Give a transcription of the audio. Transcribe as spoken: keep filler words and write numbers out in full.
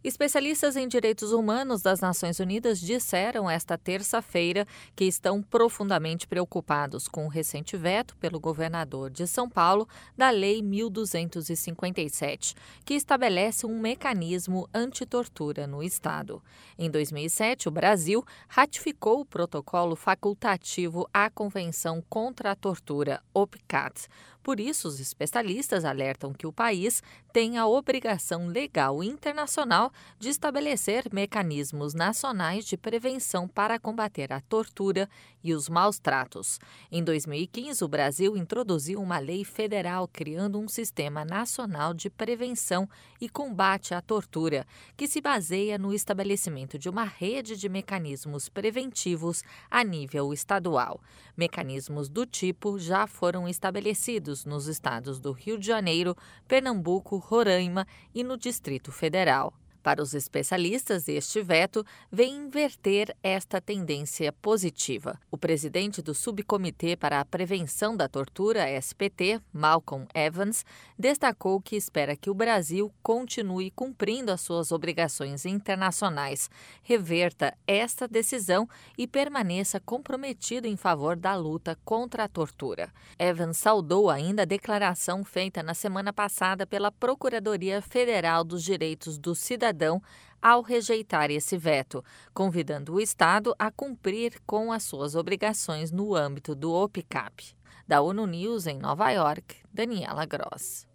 Especialistas em direitos humanos das Nações Unidas disseram esta terça-feira que estão profundamente preocupados com o recente veto pelo governador de São Paulo da Lei mil duzentos e cinquenta e sete, que estabelece um mecanismo antitortura no estado. Em dois mil e sete, o Brasil ratificou o protocolo facultativo à Convenção contra a Tortura, O P C A T. Por isso, os especialistas alertam que o país tem a obrigação legal internacional de estabelecer mecanismos nacionais de prevenção para combater a tortura e os maus tratos. Em dois mil e quinze, o Brasil introduziu uma lei federal criando um sistema nacional de prevenção e combate à tortura, que se baseia no estabelecimento de uma rede de mecanismos preventivos a nível estadual. Mecanismos do tipo já foram estabelecidos nos estados do Rio de Janeiro, Pernambuco, Roraima e no Distrito Federal. Para os especialistas, este veto vem inverter esta tendência positiva. O presidente do Subcomitê para a Prevenção da Tortura, S P T, Malcolm Evans, destacou que espera que o Brasil continue cumprindo as suas obrigações internacionais, reverta esta decisão e permaneça comprometido em favor da luta contra a tortura. Evans saudou ainda a declaração feita na semana passada pela Procuradoria Federal dos Direitos do Cidadão ao rejeitar esse veto, convidando o Estado a cumprir com as suas obrigações no âmbito do O P C A P. Da ONU News em Nova York, Daniela Gross.